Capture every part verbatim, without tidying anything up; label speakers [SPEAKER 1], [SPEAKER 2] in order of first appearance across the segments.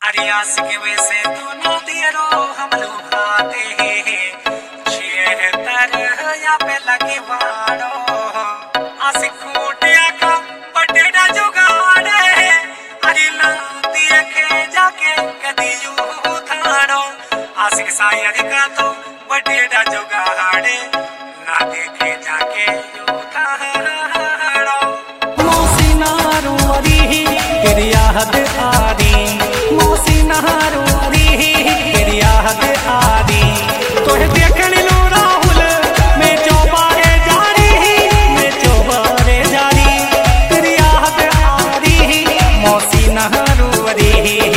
[SPEAKER 1] अरे आशिक वैसे तो ना दियरो हम लोग आते हैं छिहत्तर या पे लगे वाड़ो आशिक खूटिया का बटेड़ा जुगाड़े अरे लाती के जाके कदी यू थाड़ो आशिक शायर का तो बटेड़ा जुगाड़े ना देखे जाके यू थाड़ो
[SPEAKER 2] मौसी नारू अरी तेरी याद आरी मौसी नारू अरी तेरी याद आरी तोहे देखन लो राहुल मैं चौबारे जारी मैं चौबारे जारी तेरी याद आरी मौसी नारू अरी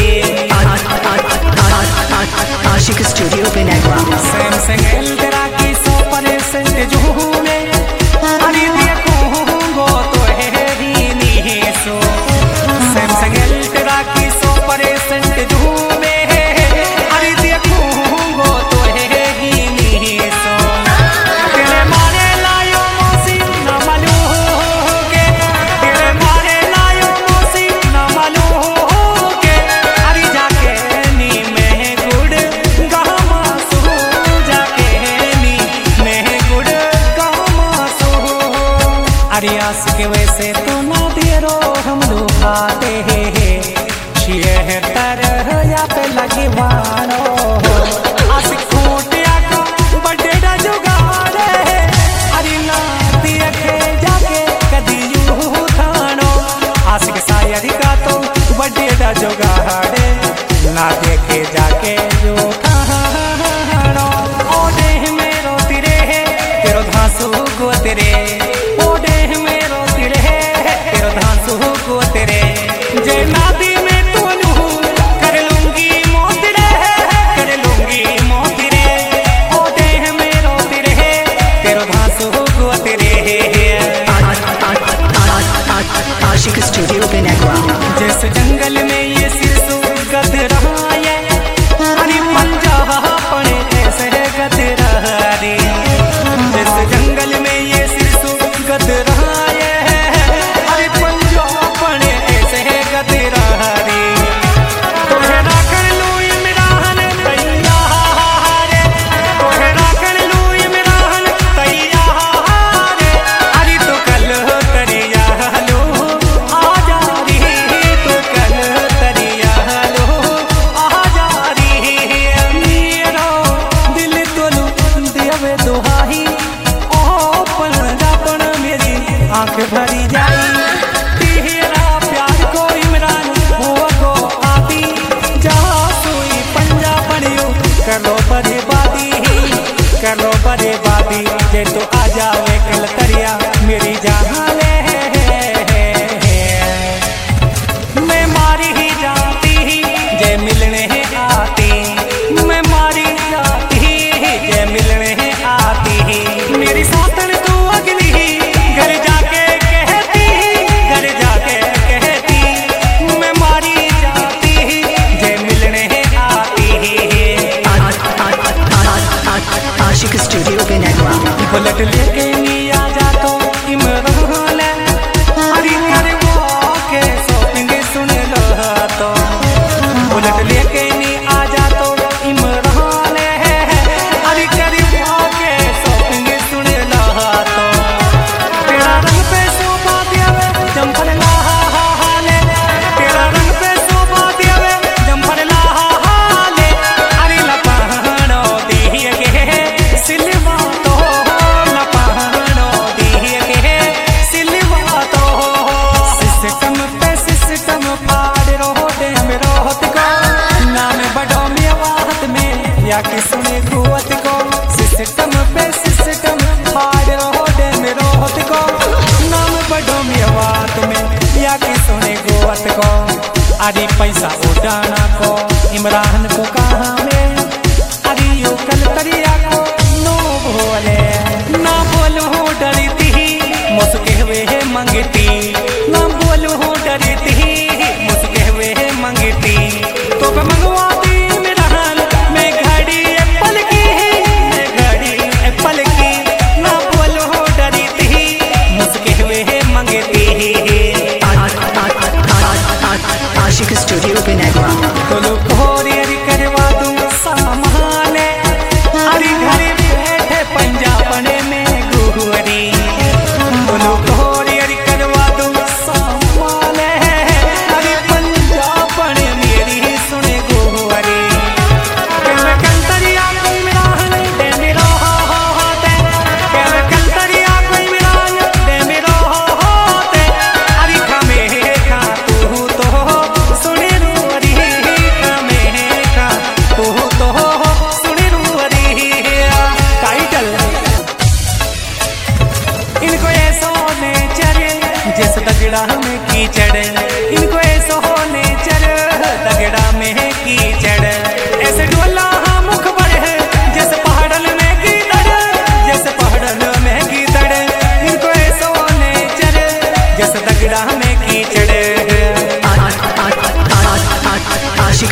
[SPEAKER 3] आशिक स्टूडियो पे नेटवर्क
[SPEAKER 2] सैमसंग एल्ट्रा की सौ परसेंट झूमे अरे देखूंगो तो है ही नहीं सो सैमसंग एल्ट्रा की सौ परसेंट झूमे अरे देखूंगो तो है ही नहीं सो तेरे मारे लायो मौसी न मालूम के तेरे मारे लायो मौसी न मालूम के अरे जाके नी मैं गुड़ गामा सो जाके नी मैं गुड़ गामा सो अरे आशिक वैसे तो ना देरो हम लोग आते हैं छिहत्तर या पे लगे वाड़ो आशिक खूटिया का बटेड़ा जुगाड़े अरे ना देखे जाके कदी यू थानो आशिक शायर का तो बटेड़ा जुगाड़े ना देखे जाके यू थानो ओ देह मेरो तिरे तेरो धांसू गो तेरे ओ देह मेरो तिरे तेरो धांसू गो तेरे जय नादी में तोलू कर लूंगी मौत रे कर लूंगी मौत रे ओ देह मेरो तिरे तेरो धांसू गो तेरे
[SPEAKER 3] आशिक स्टूडियो पे नेटवर्क
[SPEAKER 2] जिस जंगल में ये सिरसू गद रहा है अरे पंजा पड़े ऐसे गद रहा रे जिस जंगल में ये सिरसू गद रहा है अरे पंजा पड़े ऐसे गद रहा रे तोहे राखन लू इमरान तैयार तोहे राखन लू इमरान तैयार अरे तो कल तरिया लो आ जा री तो कल तरिया लो आ जा री मेरा दिल तोलू देवे दुहाई ओ पंजापन मेरी आंख भरी जाई तेरा प्यार को इमरान हुआ को आती जा सोई पंजाबन यू करो बर्बादी करो बर्बादी जे तो आ जावे कल तरिया मेरी जान ले मैं मारी ही जाती जे मिलने आती मैं मारी जाती जे मिलने आती मेरी साथन तू अगली घर जाके कहती घर जाके कहती मैं मारी जाती जे मिलने आती
[SPEAKER 3] आशिक स्टूडियो पे नेटवर्क
[SPEAKER 2] बुलेट लेके नी आ जा तो इमरान अरे कर वो के शॉपिंग सुन लो तो बुलेट लेके नी आ जा तो इमरान अरे कर वो के शॉपिंग सुन लो तो तेरा रंग पे शोभा देवे जंपर लाले तेरा रंग पे शोभा देवे जंपर लाले अरे लपहनो दिए के सिलवा तो लपहनो दिए के सिलवा तो सिस्टम पे सिस्टम फाड़ रोड में रोहत को नाम बड़ो मेवात में या कि सुने कुवत को सिस्टम पे सिस्टम फाड़ रोड में रोहत को नाम बड़ो मेवात में या कि सुने कुवत को अरे पैसा उड़ाना को इमरान को कहाँ में अरे यू कल तरिया को नो बोले ना बोलो डरती मुस्के हुए मंगती ना बोलो डरती मुस्के हुए मंगती तो मैं मंगवाती इमरान मैं घड़ी एप्पल की मैं घड़ी एप्पल की ना बोलो डरती मुस्के हुए मंगती
[SPEAKER 3] आशिक स्टूडियो पे नेटवर्क
[SPEAKER 2] तो लोग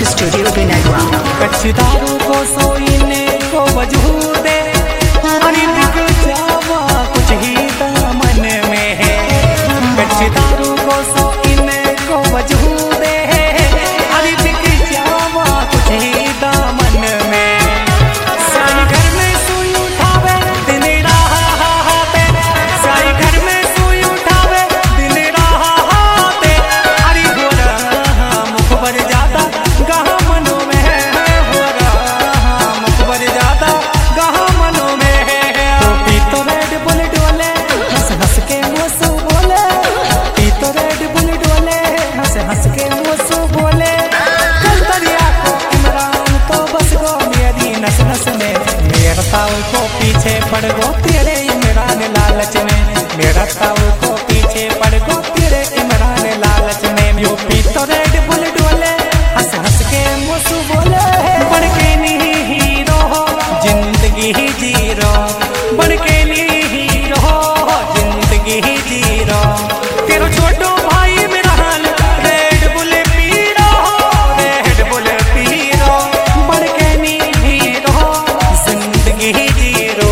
[SPEAKER 3] Studio Benagua.
[SPEAKER 2] कच्ची दारू को सोईने को वजूद दे, अरे बिक जावा कुछ ही दामन में है। कच्ची दारू को सोईने को वजूद दे, अरे बिक जावा कुछ ही दामन में। साई घर में सुई उठावे दिन राते, साई घर में सुई उठावे दिन राते, अरे हो रहा मुखबर जाता गहा मनों में है, हो रहा मुखबर जाता गहा मनों में है। तो पी तो रेड बुल डोले हंस हंस के मुँह बोले, पी तो रेड बुल डोले हंस हंस के मुँह बोले। कल दरिया को इमरान तो बस गो मेरी नस नस में, मेरा ताऊ को पीछे पड़ गो तेरे इमरान लालच में, मेरा ताऊ को पीछे पड़ गो तेरे इमरान लालच में। यो पी तो रेड बुल डोले हंस हंस के मुँह बोले। बन के नहीं हीरो जिंदगी ही जीरो, बन के नहीं हीरो जिंदगी ही जीरो। तेरो छोटो भाई मेरा हाल रेड बुल पीरो, रेड बुल पीरो। बन के नहीं हीरो जिंदगी ही जीरो।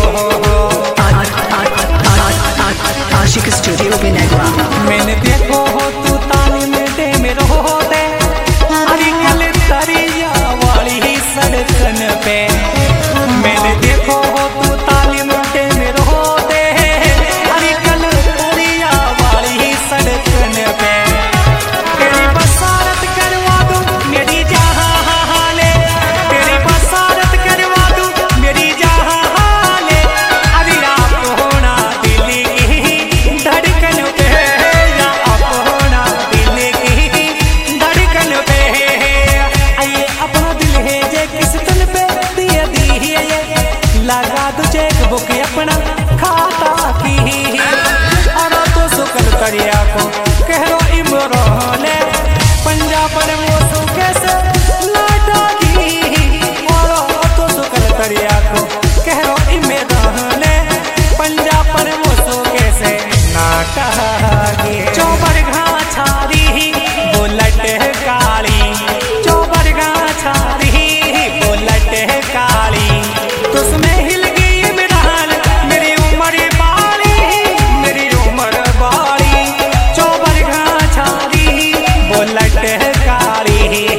[SPEAKER 3] Ashik Studio Benagua.
[SPEAKER 2] मैंने देखो हो तू तालीम दे मेरो दे, अरे कल दरिया वाली ही सड़कन पे। मैंने देखो हो तू तालीम दे मेरो दे, अरे कल दरिया वाली ही सड़कन पे। तेरी बसारत करवा दूं मेरी जहां हाले, तेरी बसारत करवा दूं मेरी जहां हाले। अरे आप होना दिल की धड़कन पे, या आप होना दिल की धड़कन पे। आइए अपना दिल है जे किस तन पे दिए दी है ये, लगा दो चेक बुक अपना खाता की। और तो सुकल करिया को कह रो इमरान पंजाब पर मोसू कैसे लाटा की। और तो सुकल करिया को कह रो इमरान पंजाब पर मोसू कैसे नाटा की। चौबर घा छारी बुलेट काली, चौबर घा छारी बुलेट काली। तुसमें हिल गई इमरान मेरी उम्र बाली, मेरी उम्र बाली। चौबर घा छारी बुलेट काली।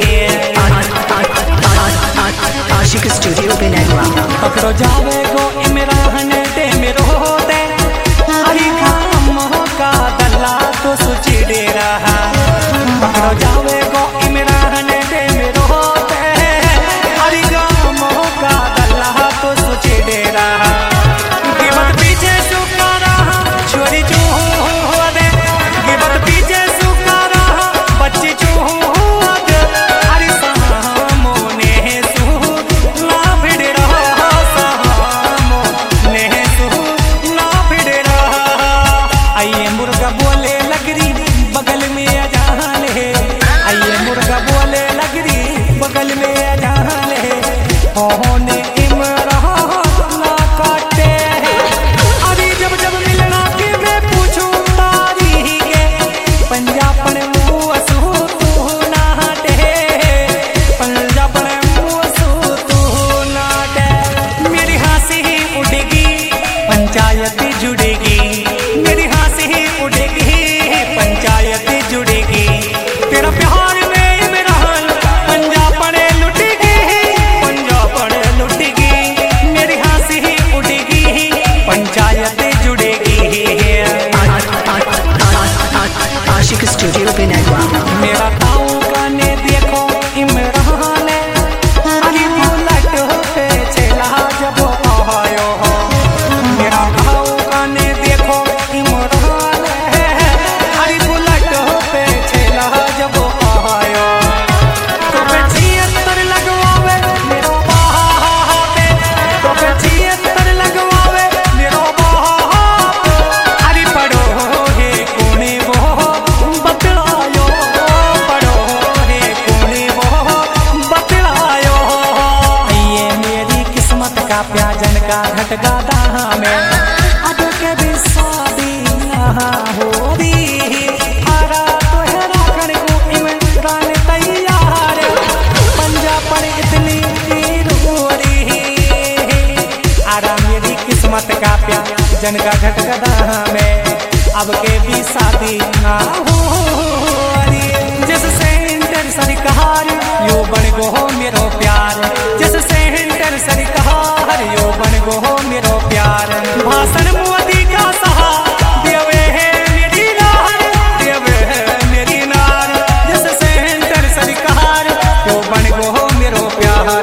[SPEAKER 3] Ashik Studio Benagua.
[SPEAKER 2] पकड़ो जावे गो इमरान दे मेरो दे, अरे काम का दल्ला तो सुचिड़े रहा। पकड़ो जावे गो इमरान दे मेरो दे, अरे काम का दल्ला तो सुचिड़े रहा। गिबत पीछे सुका रहा छोरी चूह दे, गिबत पीछे सुका रहा बच्ची चूह दे। अरे सामने सू ना भिड़ रहा, सामने सू ना भिड़ रहा। आइए मुर्गा बोले लगरी बगल में आ जान है, आइए मुर्गा बोले लगरी बगल में आ जान है। होने इमरान ना काटे, अरे जब जब मिलना के मैं पूछूं तारी के, पंजाब पर मुँह असू तू नाटे, पंजाब पर मुँह असू तू नाटे। मेरी हंसी उड़ेगी पंचायत जुड़ेगी, मेरी हंसी उड़ेगी पंचायत जुड़ेगी। तेरा प्यार में इमरान पंजाब पर लुटेगी, पंजाब पर लुटेगी। मेरी हंसी उड़ेगी पंचायत जुड़ेगी।
[SPEAKER 3] Ashik Studio Benagua.
[SPEAKER 2] मेरा ताऊ का ने देखो इमरान, अरे बुलेट पे चला जब आयो हो। मेरा ताऊ का ने देखो इमरान, अरे बुलेट पे चला जब आयो। तो पे छिहत्तर लगवावे मेरो बाप, तो पे छिहत्तर लगवावे मेरो बाप। अरे पढ़ो हे कोने वो बतलायो, पढ़ो हे कोने वो बतलायो। ये मेरी किस्मत का प्याजन का घट गादा में, अब कभी शादी ना होगी। आरा तो है राखण को इमरान तैयार, बात का प्यार जनका घटगदा में अब के भी शादी ना हो जिस सेंटर सरकार यो बन गो हो मेरो प्यार जिस सेंटर सरकार यो बन गो हो मेरो प्यार भाषण मोदी का सहा देवे है मेरी नार देवे है मेरी नार जिस सेंटर सरकार यो बन गो हो मेरो प्यार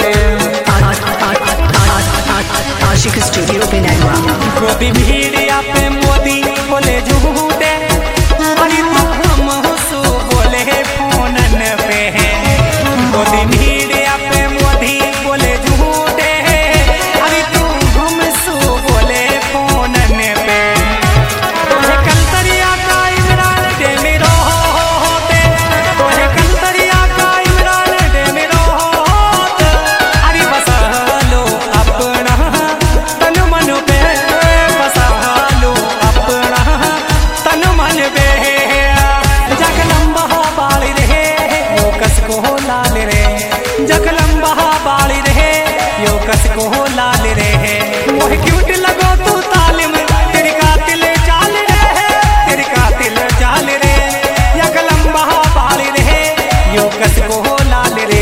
[SPEAKER 3] आशिक स्टूडियो बेनगवा
[SPEAKER 2] गोदी मीडिया पे मोदी बोले झूठे अरे तो हम सो बोले फोनन पे गोदी मीडिया पे मोदी बोले झूठे अरे तो हम सो बोले फोनन पे तोहे कल तरिया का इमरान दे मेरो होते तोहे कल तरिया का इमरान दे मेरो होते अरे बसा लो अपना तन मन पे बसा लो अपना तन मन पे जग लंबा बाली रहे यो कस को लाल रे जग लंबा बाली रहे यो कस को लाल रे मोह क्यूट लगो तू तालिम तेरी कातिल चाल रे तेरी कातिल चाल रे जग लंबा बाली रहे यो कस को लाल रे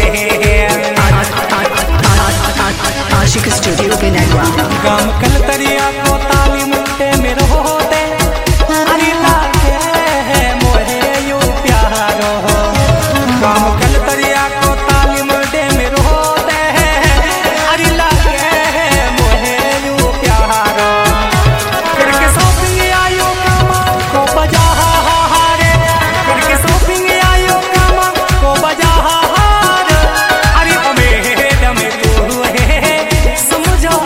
[SPEAKER 3] आशिक स्टूडियो बेनगवा
[SPEAKER 2] गम कल तरिया को तालीम ते मेरो होते अरे लागे है मोहे यो प्यारो गम कल तरिया को तालीम दे मेरो होते अरे लागे है मोहे यो प्यारो करके शॉपिंग आयो कामा को बजा हारे करके शॉपिंग आयो कामा को बजा हारे अरे ओ मैडम तू है समझो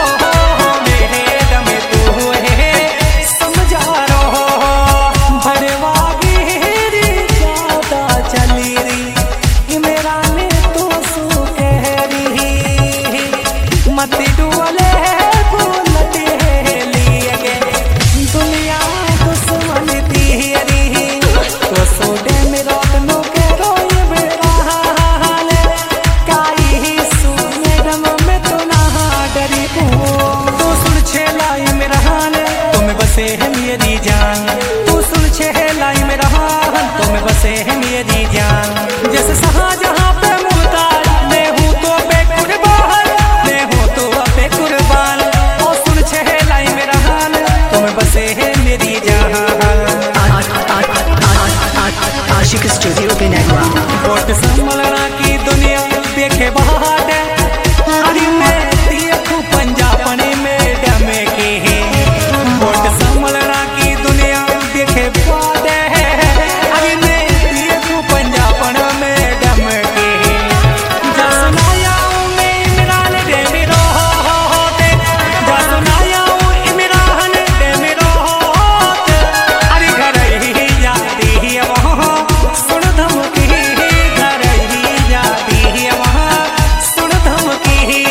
[SPEAKER 2] मैडम तू है समझा रहो भरवा गिरी ज्यादा चली री मेरा ने तो सो कह रही मत डुअले बोलते लिए गे दुनिया दुश्मन तेरी तो सोडे मेरा नो के रोए मेरा हाल काई सुने दम में तो ना डरी तू सुन छेलाई मेरा हाल तुम बसे है मेरी जान तू सुन छेलाई मेरा हाल तुम बसे है मेरी जान जैसे शाहजहां पे मुमताज मैं हूँ तो बेकुर्बान मैं हूँ तो बेकुर्बान ओ सुन छेलाई मेरा हाल तुम बसे है मेरी जान
[SPEAKER 3] आशिक स्टूडियो बेनगवा
[SPEAKER 2] वोट संभलना की दुनिया देखे बाहर अरे मैं देखूं पंजाबने में डम के वोट संभलना की दुनिया देखे बाहर अरे मैं देखूं पंजाबन में डम के जसनाया मैं इमरान दे मेरो होते जसनाया इमरान दे मेरो होते अरे घर ही जाती है वहाँ सुन धमकी घर ही जाती है वहाँ सुन धमकी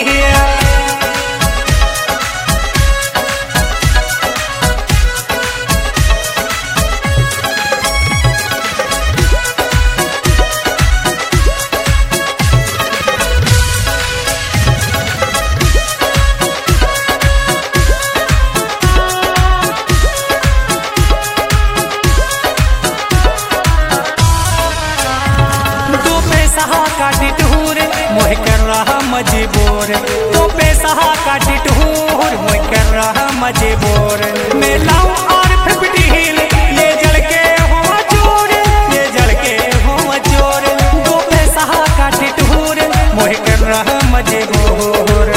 [SPEAKER 2] तो पैसा काटी टूर मोह कर रहा मजबूर तो पैसा काटी टूर मोह कर रहा मजबूर मैं लाऊं और फिफ्टी हिल ये जल के हो चोर ये जल के हो चोर तो पैसा काटी टूर मोह कर रहा मजबूर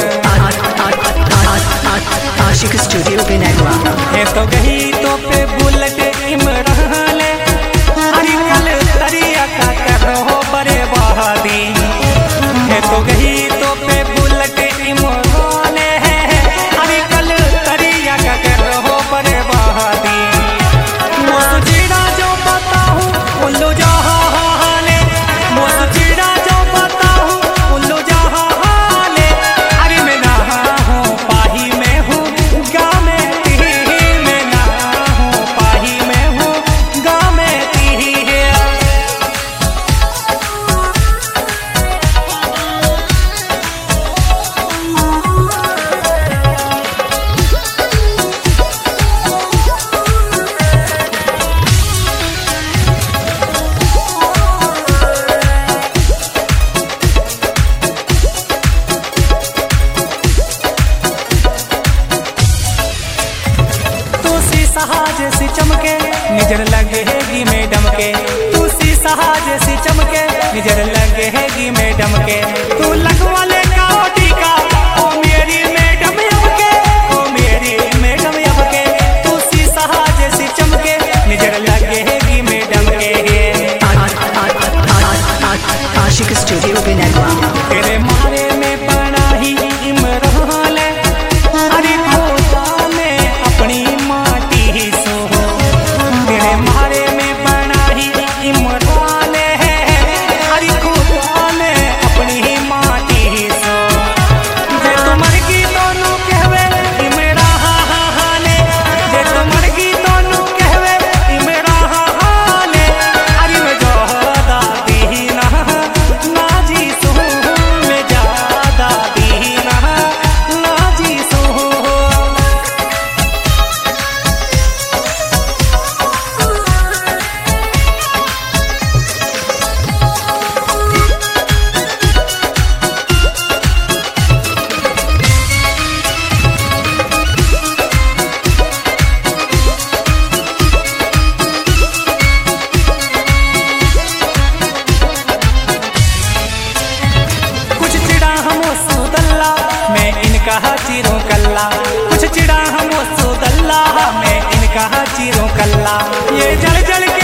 [SPEAKER 3] आशिक स्टूडियो बेनगवा
[SPEAKER 2] ये तो गही तो पे बुलेट इमरान अरे कल तरिया का करो बड़े बहादी है तो गही तो पे बुलेट इमरान अरे कल तरिया का करो बड़े बहादी मोस जीड़ा जो बताऊं उल्लू जहाले मोस जीड़ा जो बताऊं उल्लू जहाले अरे मैं ना हूँ पाही में हूँ गाँव में मैं ना हूँ पाही शीशा जैसी चमके नजर लगेगी मैडम के, तू शीशा जैसी चमके नजर लगेगी मैडम के, तू लगवा ले काटी का ओ मेरी मैडम अब के, ओ मेरी मैडम अब के, तू शीशा जैसी चमके नजर लगेगी मैडम के।
[SPEAKER 3] आशिक स्टूडियो बेनगवा।
[SPEAKER 2] तेरे मारे में पड़ा ही इमरान अरे खोता में अपनी माटी सो, तेरे मारे में पड़ा ही इमरान है अरे खोता में अपनी माटी सो, जे तुमर की दोनों कहवे इमरान, जे तुमर की दोनों कहवे इमरान अरे मैं जोदा दीना नाजी सो, मैं ज्यादा दीना नाजी सो। कुछ चिड़ा हम सुदल्ला मैं इनका चिरों कल्ला, कुछ चिड़ा हम सुदल्ला मैं इनका चिरों कल्ला, ये जल जल